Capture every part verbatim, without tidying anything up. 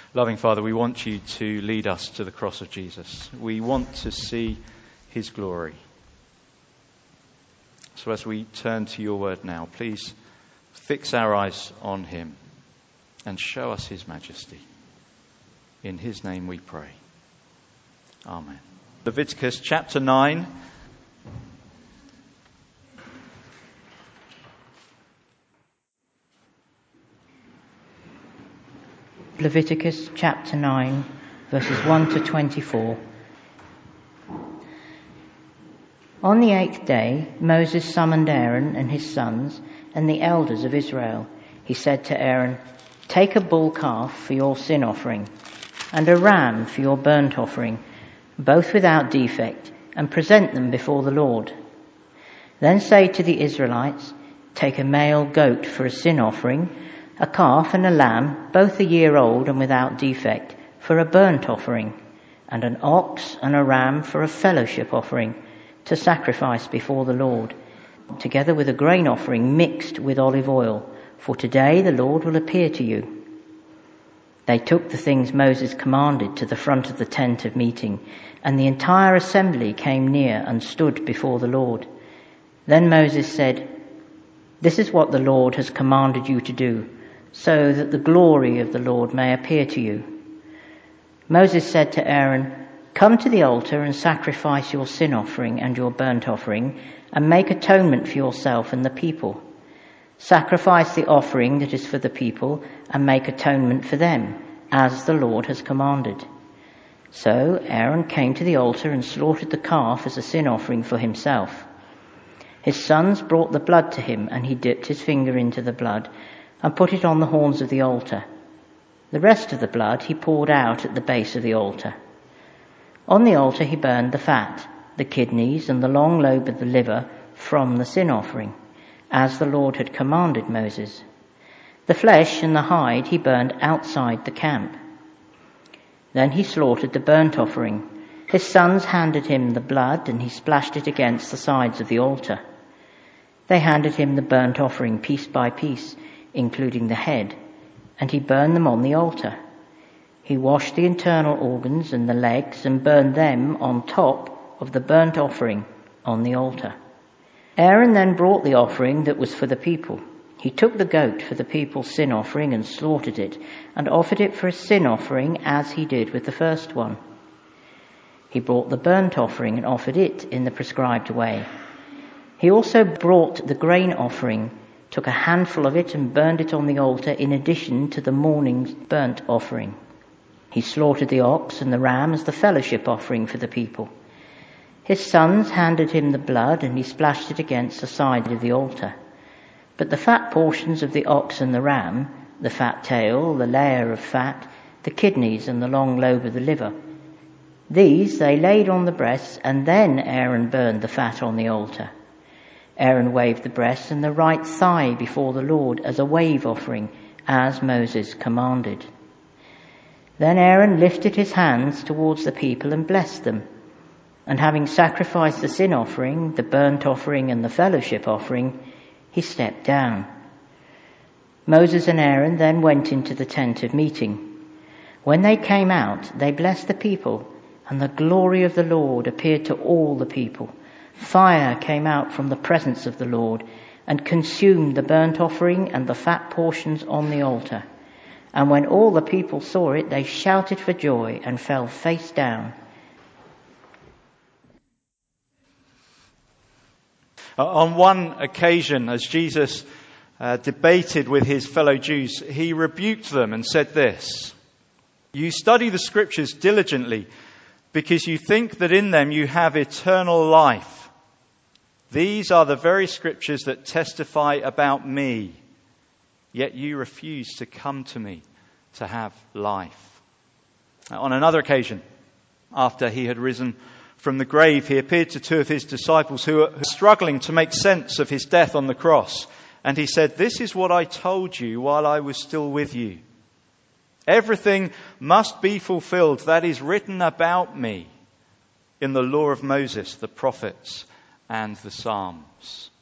Loving Father, we want you to lead us to the cross of Jesus. We want to see his glory. So as we turn to your word now, please fix our eyes on him and show us his majesty. In his name we pray. Amen. Leviticus chapter nine. Leviticus chapter nine, verses one to twenty-four. On the eighth day, Moses summoned Aaron and his sons and the elders of Israel. He said to Aaron, "Take a bull calf for your sin offering and a ram for your burnt offering, both without defect, and present them before the Lord. Then say to the Israelites, take a male goat for a sin offering, a calf and a lamb, both a year old and without defect, for a burnt offering, and an ox and a ram for a fellowship offering, to sacrifice before the Lord, together with a grain offering mixed with olive oil, for today the Lord will appear to you." They took the things Moses commanded to the front of the tent of meeting, and the entire assembly came near and stood before the Lord. Then Moses said, "This is what the Lord has commanded you to do, so that the glory of the Lord may appear to you." Moses said to Aaron, "Come to the altar and sacrifice your sin offering and your burnt offering, and make atonement for yourself and the people. Sacrifice the offering that is for the people, and make atonement for them, as the Lord has commanded." So Aaron came to the altar and slaughtered the calf as a sin offering for himself. His sons brought the blood to him, and he dipped his finger into the blood and put it on the horns of the altar. The rest of the blood he poured out at the base of the altar. On the altar he burned the fat, the kidneys and the long lobe of the liver from the sin offering, as the Lord had commanded Moses. The flesh and the hide he burned outside the camp. Then he slaughtered the burnt offering. His sons handed him the blood, and he splashed it against the sides of the altar. They handed him the burnt offering piece by piece, including the head, and he burned them on the altar. He washed the internal organs and the legs and burned them on top of the burnt offering on the altar. Aaron then brought the offering that was for the people. He took the goat for the people's sin offering and slaughtered it, and offered it for a sin offering as he did with the first one. He brought the burnt offering and offered it in the prescribed way. He also brought the grain offering, took a handful of it and burned it on the altar in addition to the morning's burnt offering. He slaughtered the ox and the ram as the fellowship offering for the people. His sons handed him the blood, and he splashed it against the side of the altar. But the fat portions of the ox and the ram, the fat tail, the layer of fat, the kidneys and the long lobe of the liver, these they laid on the breasts, and then Aaron burned the fat on the altar. Aaron waved the breast and the right thigh before the Lord as a wave offering, as Moses commanded. Then Aaron lifted his hands towards the people and blessed them. And having sacrificed the sin offering, the burnt offering and the fellowship offering, he stepped down. Moses and Aaron then went into the tent of meeting. When they came out, they blessed the people, and the glory of the Lord appeared to all the people. Fire came out from the presence of the Lord and consumed the burnt offering and the fat portions on the altar. And when all the people saw it, they shouted for joy and fell face down. On one occasion, as Jesus uh, debated with his fellow Jews, he rebuked them and said this: "You study the scriptures diligently because you think that in them you have eternal life. These are the very scriptures that testify about me, yet you refuse to come to me to have life." On another occasion, after he had risen from the grave, he appeared to two of his disciples who were struggling to make sense of his death on the cross. And he said, "This is what I told you while I was still with you. Everything must be fulfilled that is written about me in the law of Moses, the prophets, and the Psalms."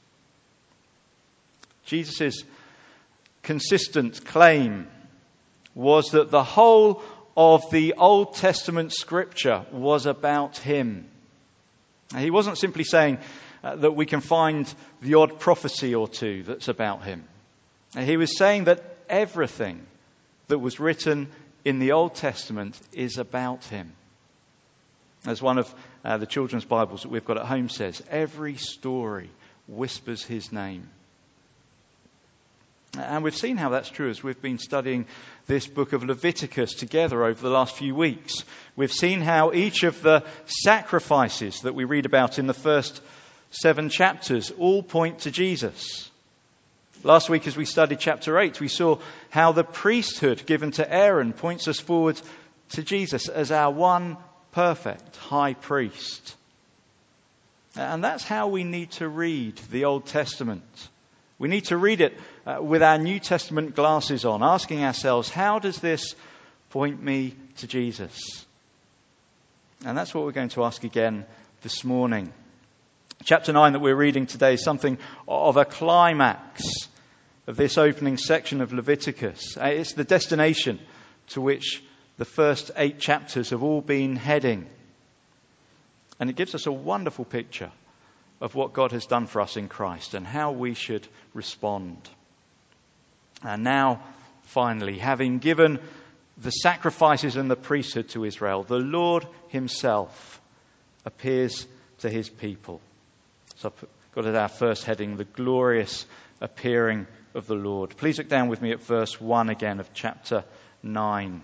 Jesus' consistent claim was that the whole of the Old Testament scripture was about him. He wasn't simply saying uh, that we can find the odd prophecy or two that's about him. He was saying that everything that was written in the Old Testament is about him. As one of uh, the children's Bibles that we've got at home says, every story whispers his name. And we've seen how that's true as we've been studying this book of Leviticus together over the last few weeks. We've seen how each of the sacrifices that we read about in the first seven chapters all point to Jesus. Last week as we studied chapter eight, we saw how the priesthood given to Aaron points us forward to Jesus as our one perfect high priest. And that's how we need to read the Old Testament. We need to read it uh, with our New Testament glasses on, asking ourselves, how does this point me to Jesus? And that's what we're going to ask again this morning. Chapter nine that we're reading today is something of a climax of this opening section of Leviticus. It's the destination to which the first eight chapters have all been heading. And it gives us a wonderful picture of what God has done for us in Christ and how we should respond. And now, finally, having given the sacrifices and the priesthood to Israel, the Lord himself appears to his people. So I've got at our first heading, the glorious appearing of the Lord. Please look down with me at verse one again of chapter nine.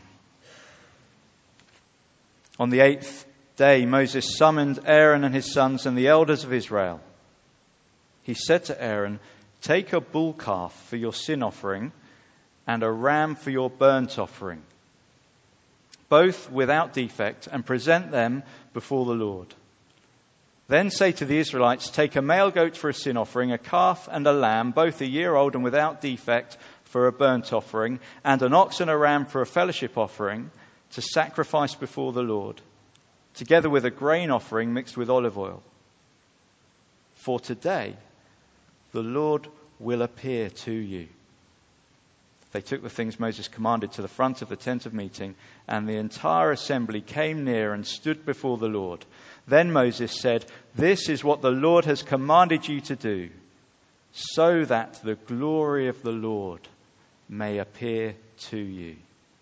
On the eighth day, Moses summoned Aaron and his sons and the elders of Israel. He said to Aaron, "Take a bull calf for your sin offering and a ram for your burnt offering, both without defect, and present them before the Lord. Then say to the Israelites, take a male goat for a sin offering, a calf and a lamb, both a year old and without defect, for a burnt offering, and an ox and a ram for a fellowship offering, to sacrifice before the Lord, together with a grain offering mixed with olive oil. For today the Lord will appear to you." They took the things Moses commanded to the front of the tent of meeting, and the entire assembly came near and stood before the Lord. Then Moses said, "This is what the Lord has commanded you to do, so that the glory of the Lord may appear to you."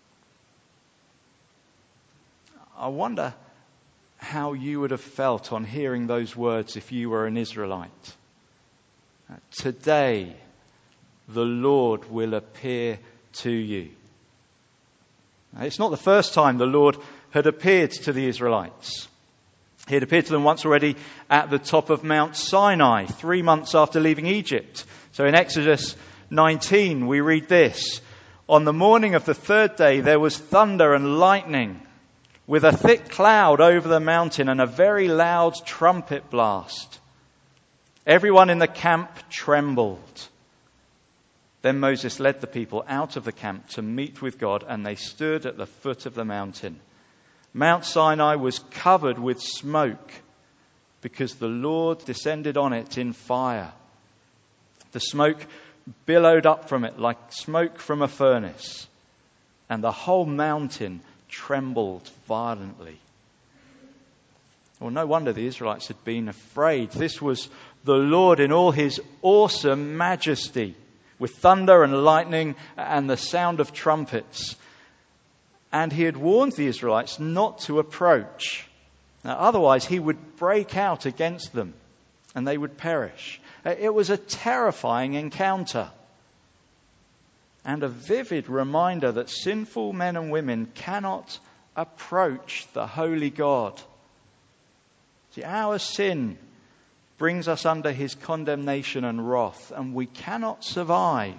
I wonder how you would have felt on hearing those words if you were an Israelite. Today, the Lord will appear to you. It's not the first time the Lord had appeared to the Israelites. He had appeared to them once already at the top of Mount Sinai, three months after leaving Egypt. So in Exodus nineteen, we read this: "On the morning of the third day, there was thunder and lightning, with a thick cloud over the mountain and a very loud trumpet blast. Everyone in the camp trembled. Then Moses led the people out of the camp to meet with God, and they stood at the foot of the mountain. Mount Sinai was covered with smoke because the Lord descended on it in fire. The smoke billowed up from it like smoke from a furnace, and the whole mountain trembled violently." Well, no wonder the Israelites had been afraid. This was the Lord in all his awesome majesty, with thunder and lightning and the sound of trumpets. And he had warned the Israelites not to approach. Now, otherwise he would break out against them and they would perish. It was a terrifying encounter and a vivid reminder that sinful men and women cannot approach the holy God. See, our sin brings us under his condemnation and wrath, and we cannot survive.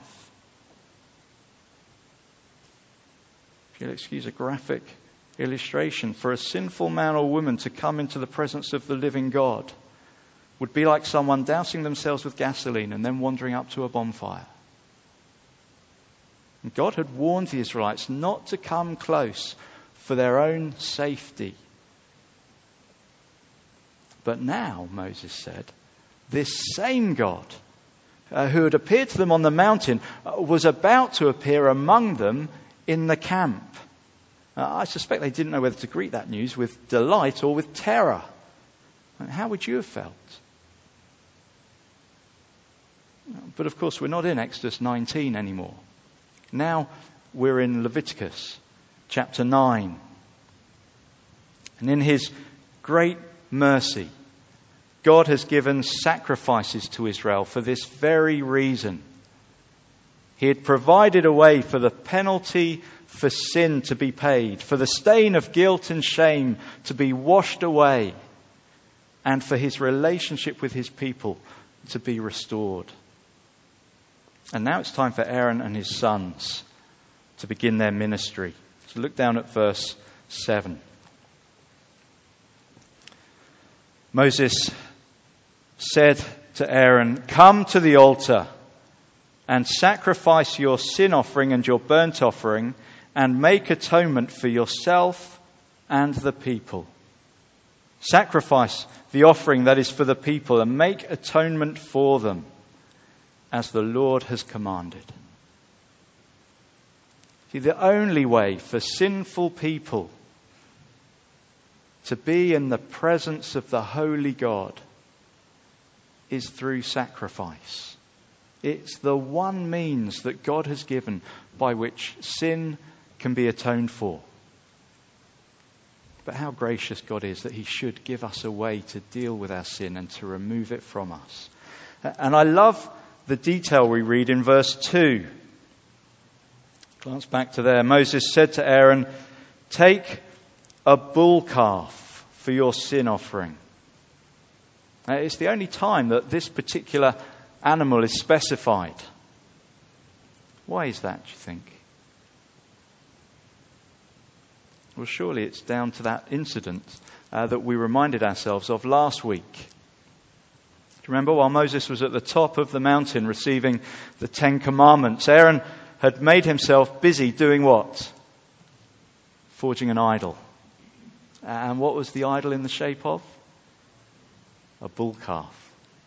If you'll excuse a graphic illustration, for a sinful man or woman to come into the presence of the living God would be like someone dousing themselves with gasoline and then wandering up to a bonfire. And God had warned the Israelites not to come close for their own safety. But now, Moses said, this same God uh, who had appeared to them on the mountain uh, was about to appear among them in the camp. Uh, I suspect they didn't know whether to greet that news with delight or with terror. And how would you have felt? But of course, we're not in Exodus nineteen anymore. Now we're in Leviticus chapter nine. And in his great mercy, God has given sacrifices to Israel for this very reason. He had provided a way for the penalty for sin to be paid, for the stain of guilt and shame to be washed away, and for his relationship with his people to be restored. And now it's time for Aaron and his sons to begin their ministry. So look down at verse seven. Moses said to Aaron, "Come to the altar and sacrifice your sin offering and your burnt offering and make atonement for yourself and the people. Sacrifice the offering that is for the people and make atonement for them, as the Lord has commanded." See, the only way for sinful people to be in the presence of the holy God is through sacrifice. It's the one means that God has given by which sin can be atoned for. But how gracious God is that he should give us a way to deal with our sin and to remove it from us. And I love the detail we read in verse two. Glance back to there. Moses said to Aaron, "Take a bull calf for your sin offering." Now, it's the only time that this particular animal is specified. Why is that, do you think? Well, surely it's down to that incident uh, that we reminded ourselves of last week. Do you remember while Moses was at the top of the mountain receiving the Ten Commandments, Aaron had made himself busy doing what? Forging an idol. And what was the idol in the shape of? A bull calf.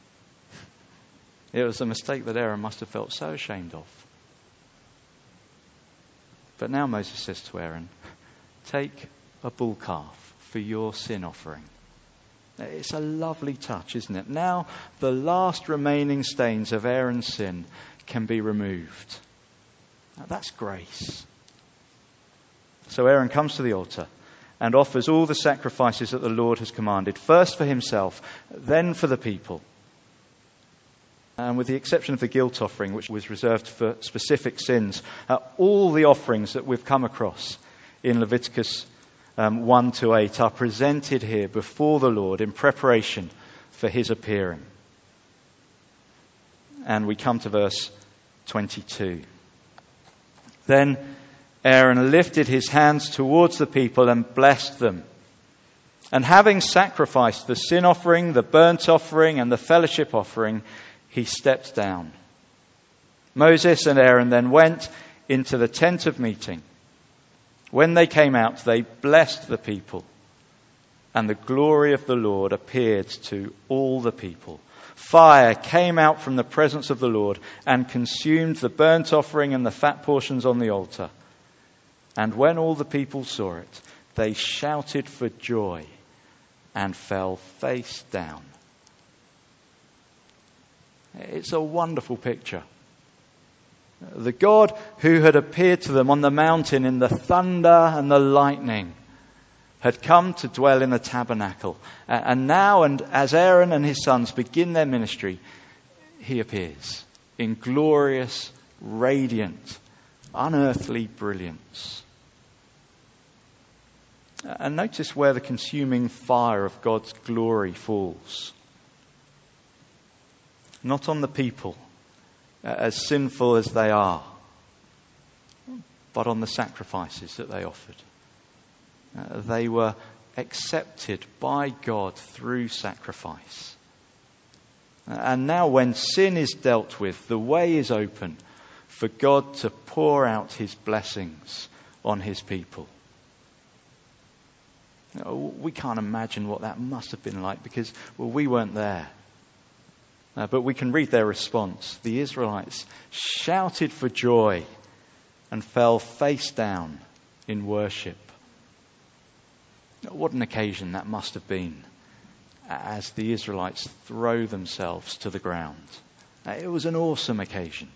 It was a mistake that Aaron must have felt so ashamed of. But now Moses says to Aaron, "Take a bull calf for your sin offering." It's a lovely touch, isn't it? Now the last remaining stains of Aaron's sin can be removed. Now, that's grace. So Aaron comes to the altar and offers all the sacrifices that the Lord has commanded, first for himself, then for the people. And with the exception of the guilt offering, which was reserved for specific sins, uh, all the offerings that we've come across in Leviticus um, one to eight are presented here before the Lord in preparation for his appearing. And we come to verse twenty-two. Then Aaron lifted his hands towards the people and blessed them. And having sacrificed the sin offering, the burnt offering, and the fellowship offering, he stepped down. Moses and Aaron then went into the tent of meeting. When they came out, they blessed the people, and the glory of the Lord appeared to all the people. Fire came out from the presence of the Lord and consumed the burnt offering and the fat portions on the altar. And when all the people saw it, they shouted for joy and fell face down. It's a wonderful picture. The God who had appeared to them on the mountain in the thunder and the lightning had come to dwell in the tabernacle. And now, and as Aaron and his sons begin their ministry, he appears in glorious, radiant, unearthly brilliance. And notice where the consuming fire of God's glory falls. Not on the people, as sinful as they are, but on the sacrifices that they offered. Uh, they were accepted by God through sacrifice. Uh, and now when sin is dealt with, the way is open for God to pour out his blessings on his people. You know, we can't imagine what that must have been like because, well, we weren't there. Uh, but we can read their response. The Israelites shouted for joy and fell face down in worship What an occasion that must have been as the Israelites throw themselves to the ground. It was an awesome occasion.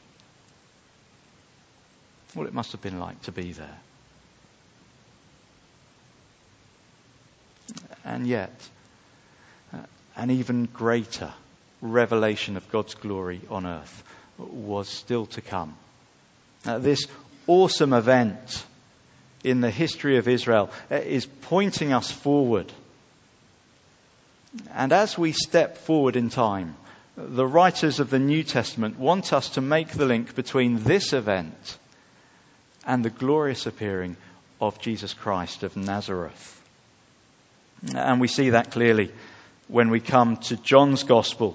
What it must have been like to be there. And yet, uh, an even greater revelation of God's glory on earth was still to come. Uh, this awesome event in the history of Israel uh, is pointing us forward. And as we step forward in time, the writers of the New Testament want us to make the link between this event and the glorious appearing of Jesus Christ of Nazareth. And we see that clearly when we come to John's Gospel.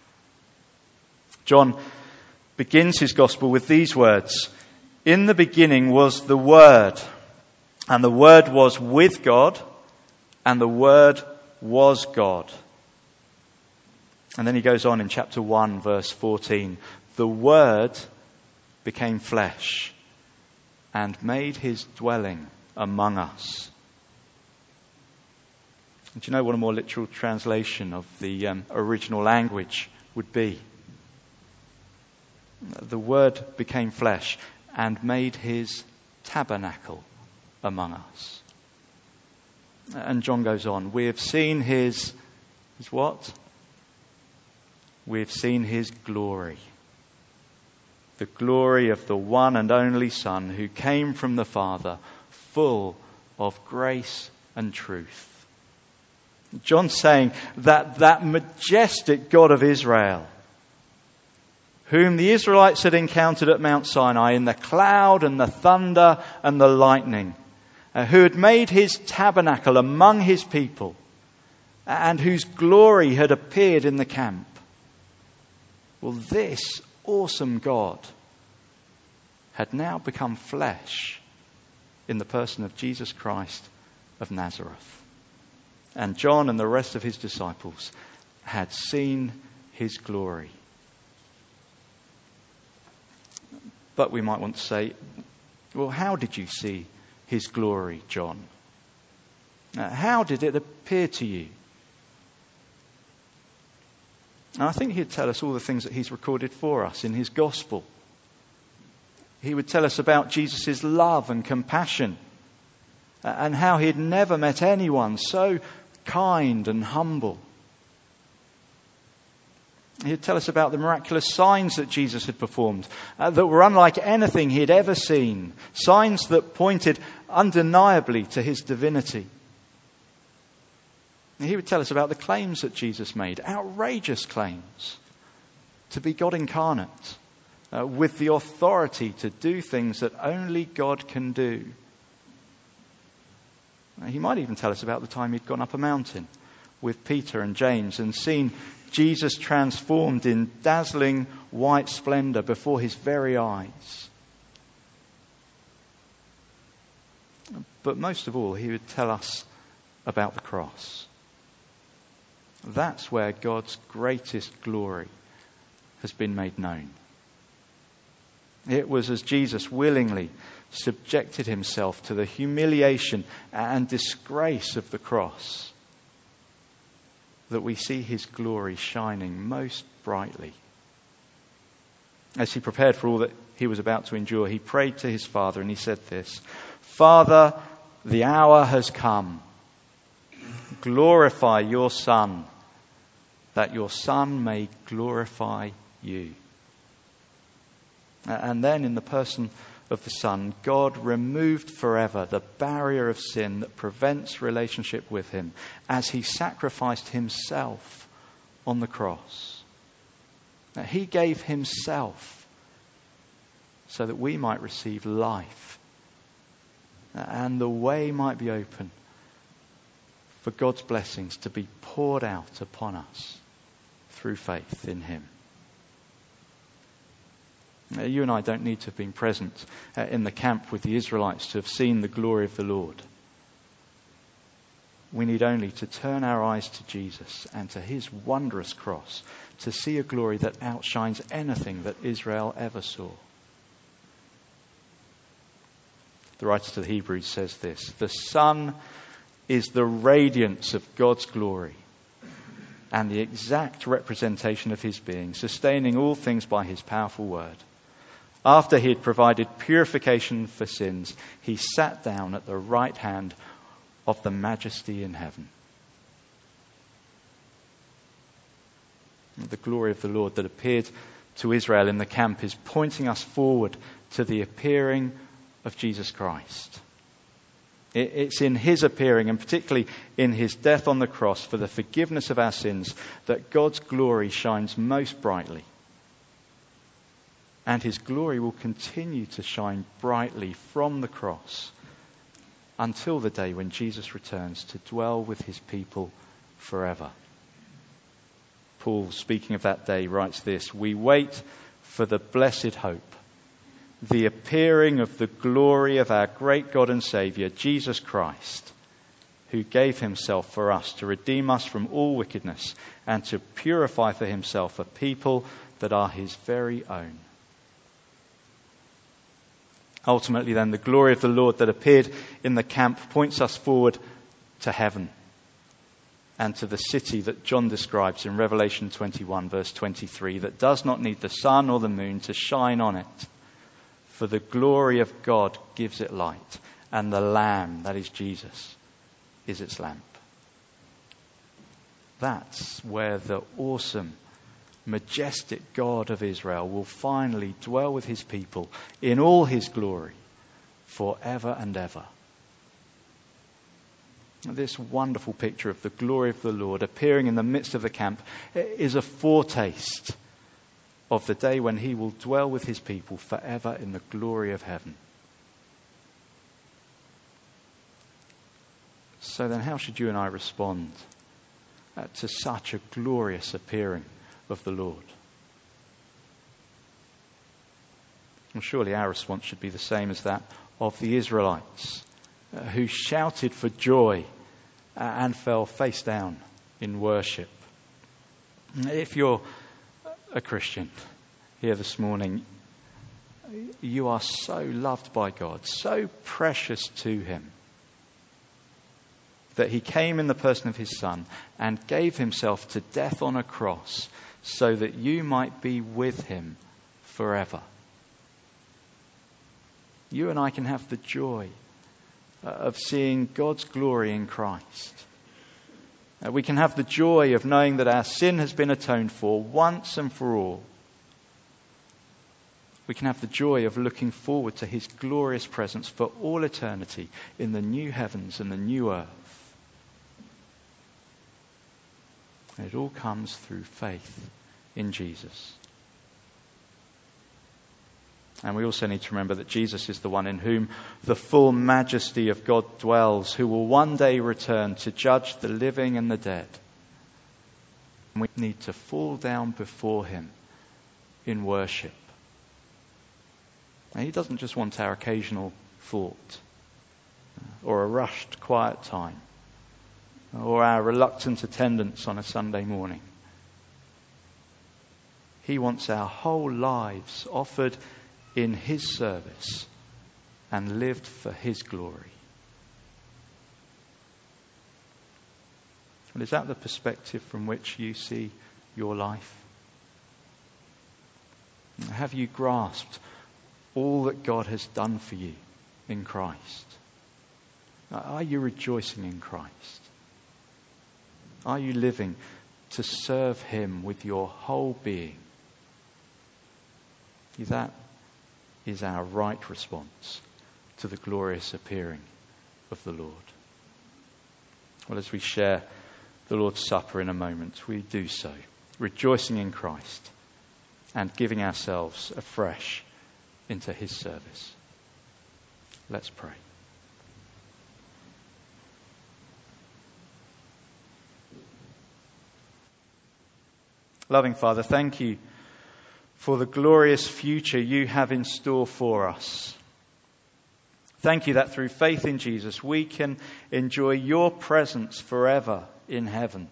John begins his Gospel with these words: "In the beginning was the Word, and the Word was with God, and the Word was God." And then he goes on in chapter one, verse fourteen. "The Word became flesh and made his dwelling among us." And do you know what a more literal translation of the um, original language would be? The Word became flesh and made his tabernacle among us. And John goes on, "We have seen his, his what? We have seen his glory. The glory of the one and only Son who came from the Father, full of grace and truth." John's saying that that majestic God of Israel, whom the Israelites had encountered at Mount Sinai in the cloud and the thunder and the lightning, uh, who had made his tabernacle among his people, and whose glory had appeared in the camp. Well, this awesome God had now become flesh in the person of Jesus Christ of Nazareth. And John and the rest of his disciples had seen his glory. But we might want to say, well, how did you see his glory, John? Uh, how did it appear to you? And I think he'd tell us all the things that he's recorded for us in his gospel. He would tell us about Jesus' love and compassion, uh, and how he'd never met anyone so kind and humble. He'd tell us about the miraculous signs that Jesus had performed, uh, that were unlike anything he'd ever seen. Signs that pointed undeniably to his divinity. He would tell us about the claims that Jesus made, outrageous claims, to be God incarnate, uh, with the authority to do things that only God can do. He might even tell us about the time he'd gone up a mountain with Peter and James and seen Jesus transformed in dazzling white splendor before his very eyes. But most of all, he would tell us about the cross. That's where God's greatest glory has been made known. It was as Jesus willingly subjected himself to the humiliation and disgrace of the cross that we see his glory shining most brightly. As he prepared for all that he was about to endure, he prayed to his Father and he said this: "Father, the hour has come. Glorify your Son, that your Son may glorify you." And then in the person of the Son, God removed forever the barrier of sin that prevents relationship with him as he sacrificed himself on the cross. Now, he gave himself so that we might receive life and the way might be open for God's blessings to be poured out upon us through faith in him. You and I don't need to have been present uh, in the camp with the Israelites to have seen the glory of the Lord. We need only to turn our eyes to Jesus and to his wondrous cross to see a glory that outshines anything that Israel ever saw. The writer to the Hebrews says this: "The Son is the radiance of God's glory and the exact representation of his being, sustaining all things by his powerful word. After he had provided purification for sins, he sat down at the right hand of the Majesty in heaven. The glory of the Lord that appeared to Israel in the camp is pointing us forward to the appearing of Jesus Christ. It's in his appearing, and particularly in his death on the cross for the forgiveness of our sins, that God's glory shines most brightly. And his glory will continue to shine brightly from the cross until the day when Jesus returns to dwell with his people forever. Paul, speaking of that day, writes this: "We wait for the blessed hope, the appearing of the glory of our great God and Saviour, Jesus Christ, who gave himself for us to redeem us from all wickedness and to purify for himself a people that are his very own." Ultimately, then, the glory of the Lord that appeared in the camp points us forward to heaven and to the city that John describes in Revelation twenty-one, verse twenty-three, that does not need the sun or the moon to shine on it, for the glory of God gives it light, and the Lamb, that is Jesus, is its lamp. That's where the awesome, majestic God of Israel will finally dwell with his people in all his glory forever and ever. This wonderful picture of the glory of the Lord appearing in the midst of the camp is a foretaste of the day when he will dwell with his people forever in the glory of heaven. So then, how should you and I respond uh, to such a glorious appearing of the Lord? Well, surely our response should be the same as that of the Israelites, uh, who shouted for joy uh, and fell face down in worship. If you're a Christian here this morning, you are so loved by God, so precious to him, that he came in the person of his Son and gave himself to death on a cross so that you might be with him forever. You and I can have the joy of seeing God's glory in Christ. We can have the joy of knowing that our sin has been atoned for once and for all. We can have the joy of looking forward to his glorious presence for all eternity in the new heavens and the new earth. And it all comes through faith in Jesus. And we also need to remember that Jesus is the one in whom the full majesty of God dwells, who will one day return to judge the living and the dead. And we need to fall down before him in worship. And he doesn't just want our occasional thought or a rushed quiet time or our reluctant attendance on a Sunday morning. He wants our whole lives offered in his service and lived for his glory. And is that the perspective from which you see your life? Have you grasped all that God has done for you in Christ? Are you rejoicing in Christ? Are you living to serve him with your whole being? That is our right response to the glorious appearing of the Lord. Well, as we share the Lord's Supper in a moment, we do so, rejoicing in Christ and giving ourselves afresh into his service. Let's pray. Loving Father, thank you for the glorious future you have in store for us. Thank you that through faith in Jesus we can enjoy your presence forever in heaven.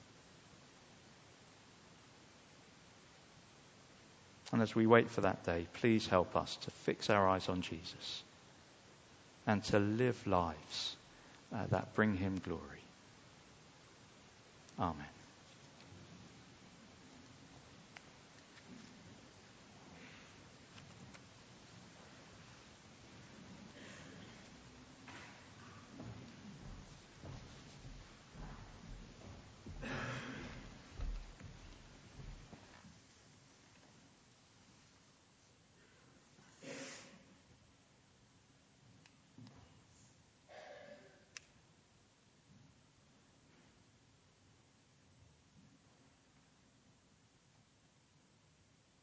And as we wait for that day, please help us to fix our eyes on Jesus and to live lives uh, that bring him glory. Amen.